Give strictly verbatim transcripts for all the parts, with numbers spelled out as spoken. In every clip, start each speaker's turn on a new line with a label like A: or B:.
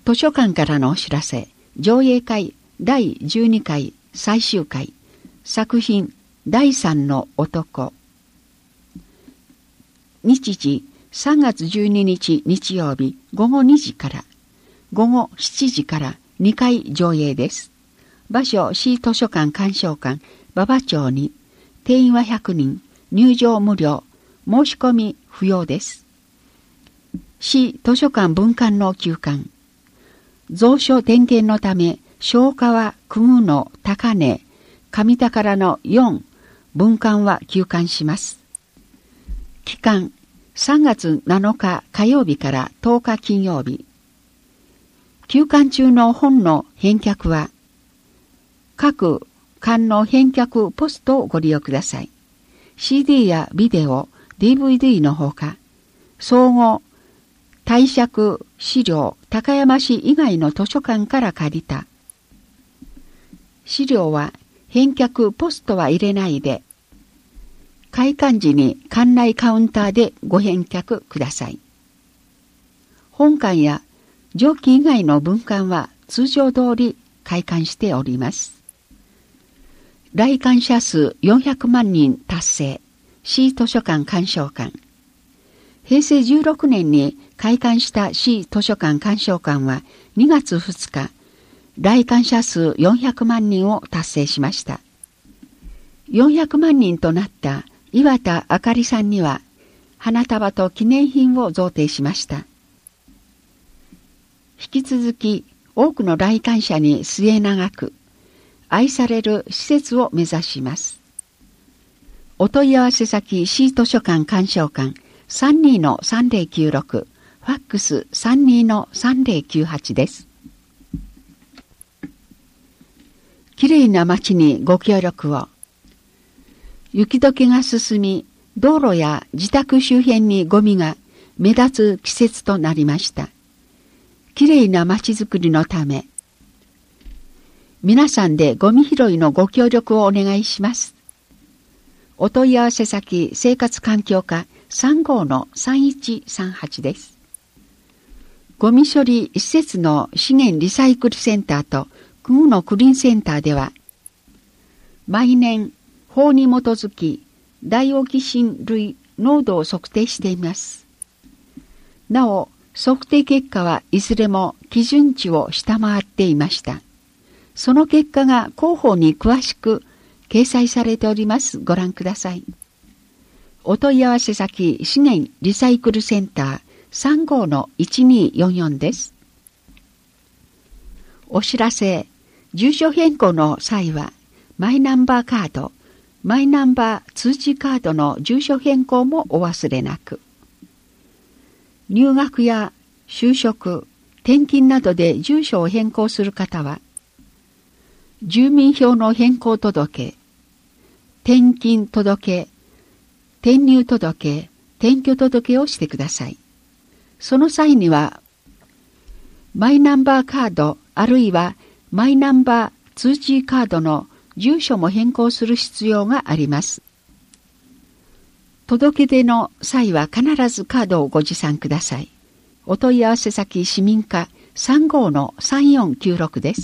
A: 図書館からのお知らせ。上映会だいじゅうにかい最終回。作品だいさんの男。日時さんがつじゅうににち日曜日ごごにじからごごしちじからにかい上映です。場所市図書館鑑賞館馬場町に。定員はひゃくにん。入場無料。申し込み不要です。市図書館分館の休館。蔵書点検のため昭川久久の高根上宝のよん分館は休館します。期間さんがつなのか火曜日からとおか金曜日。休館中の本の返却は各館の返却ポストをご利用ください。シーディー やビデオ、ディーブイディー のほか、総合、貸借資料、高山市以外の図書館から借りた。資料は返却ポストは入れないで、開館時に館内カウンターでご返却ください。本館や上記以外の分館は通常通り開館しております。来館者数よんひゃくまんにん達成。市図書館鑑賞館。へいせいじゅうろくねんに開館した市図書館鑑賞館はにがつふつか、来館者数よんひゃくまんにんを達成しました。よんひゃくまんにんとなった岩田あかりさんには花束と記念品を贈呈しました。引き続き多くの来館者に末永く愛される施設を目指します。お問い合わせ先市図書館鑑賞館 さんにのさんぜろきゅうろく ファックス さんにのさんぜろきゅうはち です。きれいな街にご協力を。雪解けが進み、道路や自宅周辺にゴミが目立つ季節となりました。きれいな街づくりのため、皆さんでゴミ拾いのご協力をお願いします。お問い合わせ先生活環境課 さんごのさんいちさんはち です。ゴミ処理施設の資源リサイクルセンターと久久のクリーンセンターでは、毎年法に基づきダイオキシン類濃度を測定しています。なお、測定結果はいずれも基準値を下回っていました。その結果が広報に詳しく掲載されております。ご覧ください。お問い合わせ先資源リサイクルセンター さんごのいちによんよん です。お知らせ、住所変更の際はマイナンバーカード、マイナンバー通知カードの住所変更もお忘れなく。入学や就職、転勤などで住所を変更する方は、住民票の変更届、転勤届、転入届、転居届をしてください。その際には、マイナンバーカードあるいはマイナンバー通知カードの住所も変更する必要があります。届け出の際は必ずカードをご持参ください。お問い合わせ先市民課 さんごのさんよんきゅうろく です。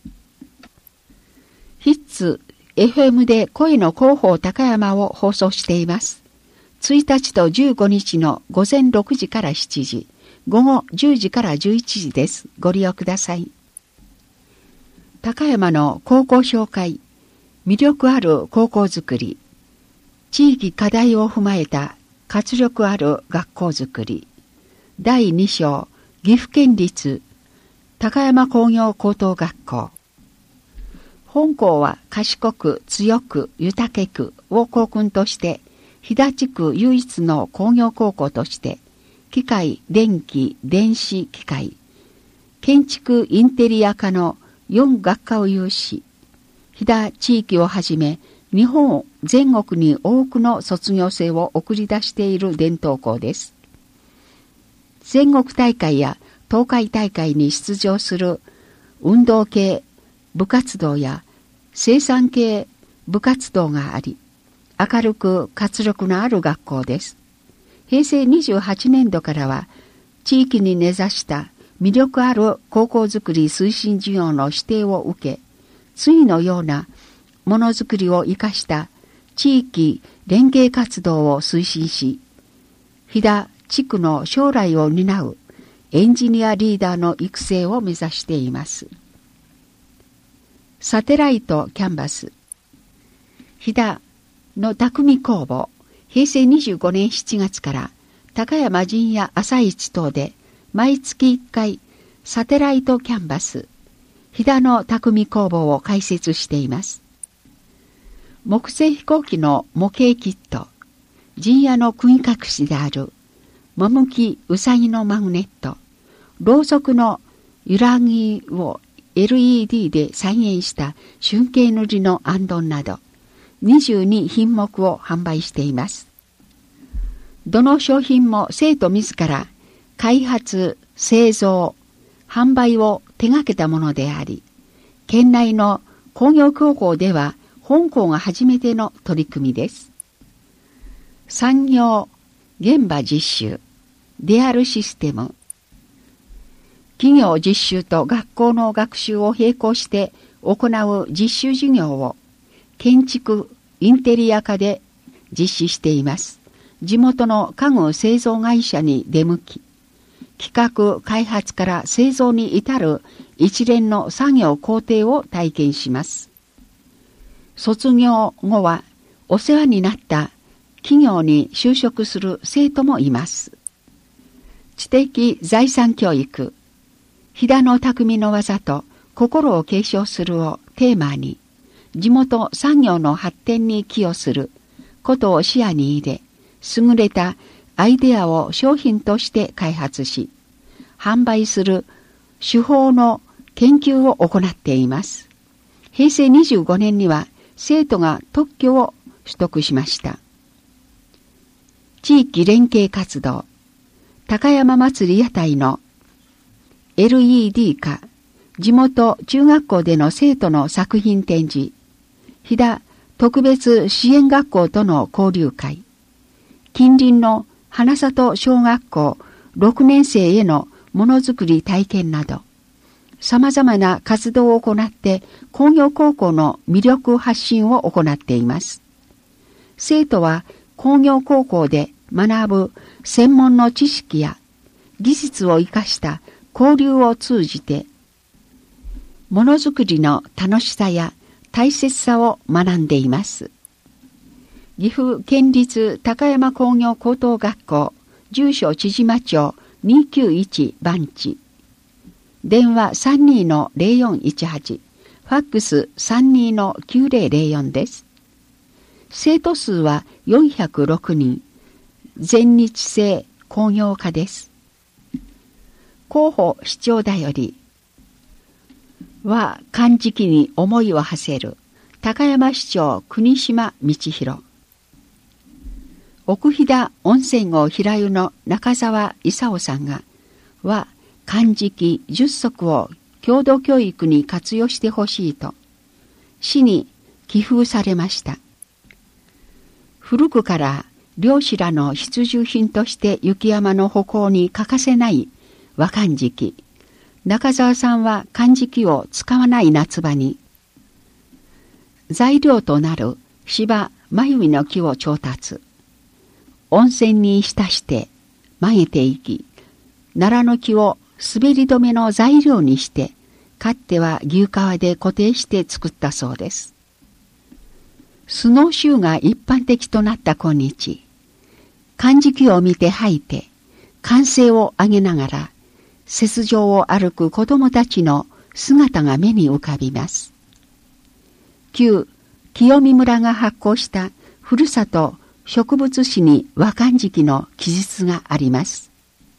A: ヒッツ エフエム で声の広報高山を放送しています。ついたちとじゅうごにちのごぜんろくじからしちじ、ごごじゅうじからじゅういちじです。ご利用ください。高山の高校紹介、魅力ある高校づくり、地域課題を踏まえた活力ある学校づくり、だいに章、岐阜県立高山工業高等学校。本校は賢く強く豊けくを校訓として飛騨地区唯一の工業高校として機械、電気、電子機械、建築インテリア科のよん学科を有し、飛騨地域をはじめ日本全国に多くの卒業生を送り出している伝統校です。全国大会や東海大会に出場する運動系部活動や生産系部活動があり、明るく活力のある学校です。へいせいにじゅうはちねんどからは地域に根ざした魅力ある高校づくり推進事業の指定を受け、次のようなものづくりを生かした地域連携活動を推進し、飛騨地区の将来を担うエンジニアリーダーの育成を目指しています。サテライトキャンバス。飛騨の匠工房、へいせいにじゅうごねんしちがつから高山陣屋朝市等で毎月いっかいサテライトキャンバス、飛騨の匠工房を開設しています。木製飛行機の模型キット、陣屋の釘隠しである趣うさぎのマグネット、ろうそくの揺らぎを エルイーディー で再現した春景塗りのあんどんなどにじゅうにひんもくを販売しています。どの商品も生徒自ら開発、製造、販売を手掛けたものであり、県内の工業高校では本校が初めての取り組みです。産業現場実習、ディアルシステム。企業実習と学校の学習を並行して行う実習授業を建築インテリア科で実施しています。地元の家具製造会社に出向き、企画開発から製造に至る一連の作業工程を体験します。卒業後はお世話になった企業に就職する生徒もいます。知的財産教育、飛騨の匠の技と心を継承するをテーマに、地元産業の発展に寄与することを視野に入れ、優れたアイデアを商品として開発し、販売する手法の研究を行っています。へいせいにじゅうごねんには生徒が特許を取得しました。地域連携活動、高山祭り屋台の エルイーディー 化、地元中学校での生徒の作品展示、飛騨特別支援学校との交流会、近隣の花里小学校ろくねんせいへのものづくり体験など、様々な活動を行って工業高校の魅力発信を行っています。生徒は工業高校で学ぶ専門の知識や技術を生かした交流を通じて、ものづくりの楽しさや大切さを学んでいます。岐阜県立高山工業高等学校住所千島町にきゅういち番地、電話 さんにーのゼロよんいちはち、ファックス さんにーのきゅうゼロゼロよん です。生徒数はよんひゃくろくにん、全日制工業科です。候補市長だよりは漢字記に思いを馳せる高山市長国島道弘、奥飛騨温泉郷平湯の中澤勲さんがは漢字記じゅっそくを郷土教育に活用してほしいと市に寄付されました。古くから漁師らの必需品として雪山の歩行に欠かせない和漢字記。中澤さんは漢字記を使わない夏場に材料となる芝繭の木を調達、温泉に浸して曲げていき、奈良の木を滑り止めの材料にして、かっては牛革で固定して作ったそうです。スノーシューが一般的となった今日、漢字記を見て吐いて、歓声を上げながら、雪上を歩く子供たちの姿が目に浮かびます。旧清見村が発行したふるさと植物誌に和漢字記の記述があります。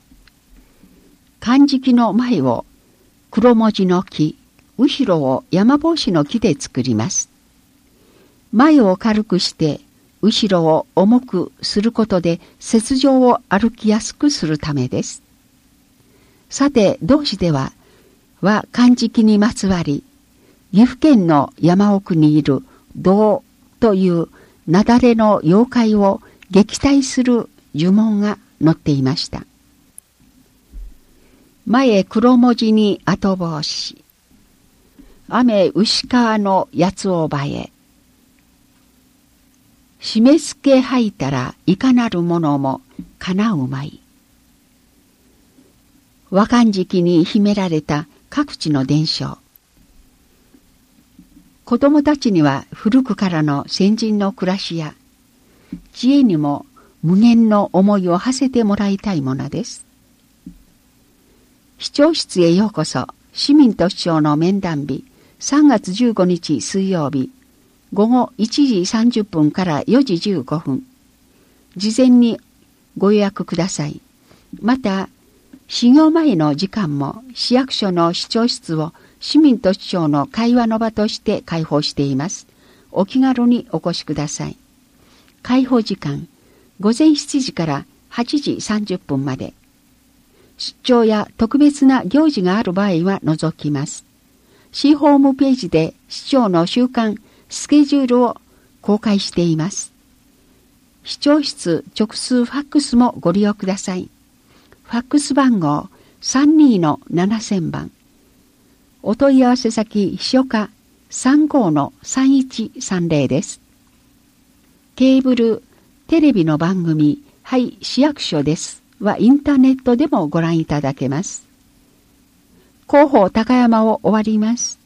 A: 漢字記の前を黒文字の木、後ろを山帽子の木で作ります。前を軽くして後ろを重くすることで雪上を歩きやすくするためです。さて同志では和漢字記にまつわり、岐阜県の山奥にいる道という雪崩の妖怪を撃退する呪文が載っていました。 前黒文字に後帽子。雨牛川の八つ尾場へ。締め付け吐いたらいかなるものもかなうまい。和漢時に秘められた各地の伝承。子供たちには古くからの先人の暮らしや知恵にも無限の思いを馳せてもらいたいものです。市長室へようこそ。市民と市長の面談日、さんがつじゅうごにち水曜日、午後いちじさんじゅっぷんからよじじゅうごふん。事前にご予約ください。また、始業前の時間も市役所の市長室を市民と市長の会話の場として開放しています。お気軽にお越しください。開放時間、ごぜんしちじからはちじさんじゅっぷんまで。出張や特別な行事がある場合は除きます。市ホームページで市長の週間スケジュールを公開しています。市長室直通ファックスもご利用ください。ファックス番号 さんにーのななせんばん。お問い合わせ先秘書課 さんごのさんいちさんぜろ です。ケーブル、テレビの番組、はい、市役所ですはインターネットでもご覧いただけます。広報高山を終わります。